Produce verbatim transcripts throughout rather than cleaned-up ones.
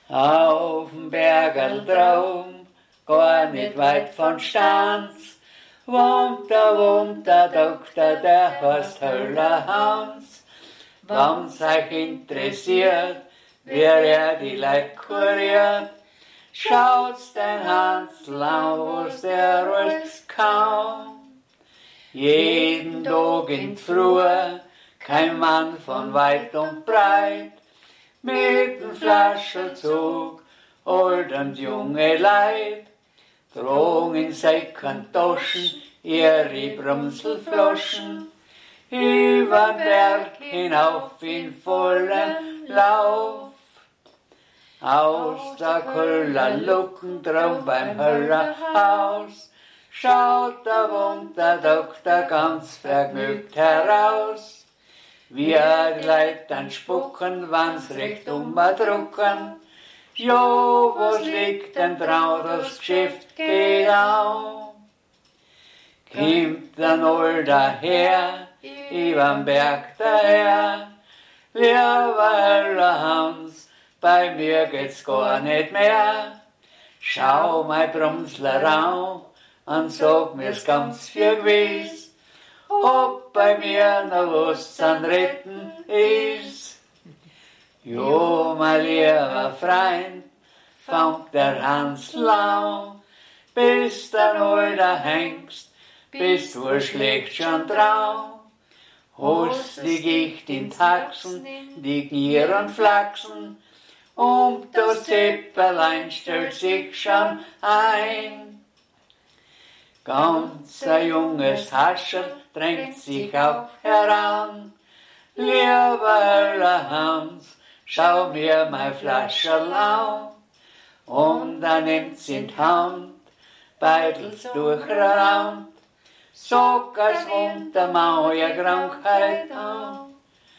Auf'm Bergerl drum, gar nicht weit von Stanz, wohnt da, wohnt der Doktor, der heißt Höller Hans. Wenn's euch interessiert, wer er die Leute kuriert, schaut's den Hansl an, wo's der alles kann. Jeden Tag in Früh, kein Mann von weit und breit, mit dem Flaschenzug, alt und junge Leib, trug in Säcken Taschen ihre Brumselflaschen, über den Berg hinauf in vollen Lauf. Aus der Köller Lucken drum beim Höllerhaus, schaut der wohnt der Doktor ganz vergnügt heraus. Wie er die Leute dann spucken, wann's recht drucken. Jo, was liegt denn drauf, das Geschäft geht auf. Kimmt der Noll daher, überm Berg daher, lieber Höller Hans, bei mir geht's gar nicht mehr. Schau mein Brumsler an und sag mir's ganz für gewiss, ob bei mir noch was zum Retten ist. Jo, mein lieber Freund, fängt der Hansl an, bis der Noll da hängst, bist du schlecht schon drauf. Hast die Gicht in Taxen, die Knier und Flachsen, und das Zepperlein stellt sich schon ein. Ganz ein junges Hascherl drängt sich auch heran. Lieber Höller Hans, schau mir mein Flascherl an. Und er nimmt's in die Hand, beidels durchrannt, sag, als wohnt der Mauer Krankheit an.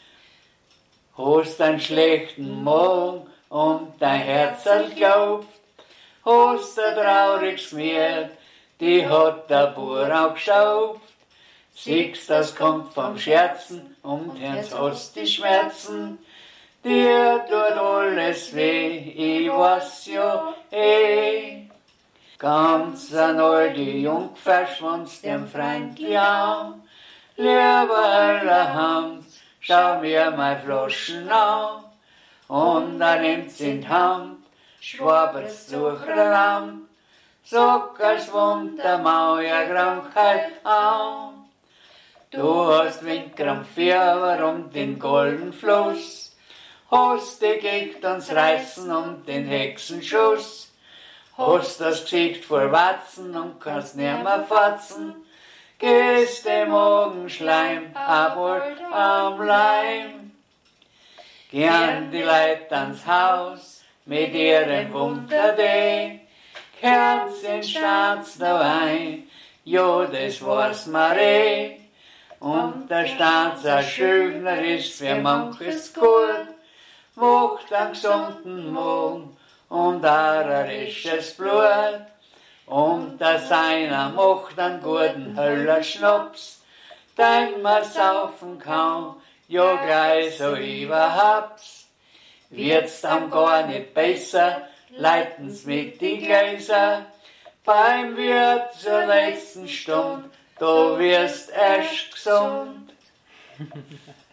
Hast einen schlechten Magen und dein Herzl klopft, hast ein trauriges Miet, die hat der Bauer auch geschauft. Siehst, das kommt vom Scherzen und jetzt hast die Schmerzen, dir tut alles weh, ich weiß ja eh. Ganz ein alte Jungfer schwanzt dem Freundli an, lieber Höller Hans, schau mir mein Flaschen an. Und er nimmt's in die Hand, schwabert's durch den Rand, sag, als wohnt der Mauer Krankheit an. Du hast Windkrampffieber und den golden Fluss, hast die Gicht ans Reißen und den Hexenschuss, hast das Gesicht voll Watzen und kannst nimmer fatzen, gehst dem Augenschleim abholt am Leim. Gern die Leut ans Haus mit ihren Wunderdee, kehrt's in Schatz da ein, jo, das war's mir eh. Und der Staats ein Schöner ist für manches gut, wocht am gesunden Magen und ararisches Blut. Und der Seiner macht einen guten Höller Schnaps, den man saufen kann, ja gleich so überhaupt. Wird's dann gar nicht besser, leiten's mit die Gläser, beim Wirt zur letzten Stund, da wirst erst gesund.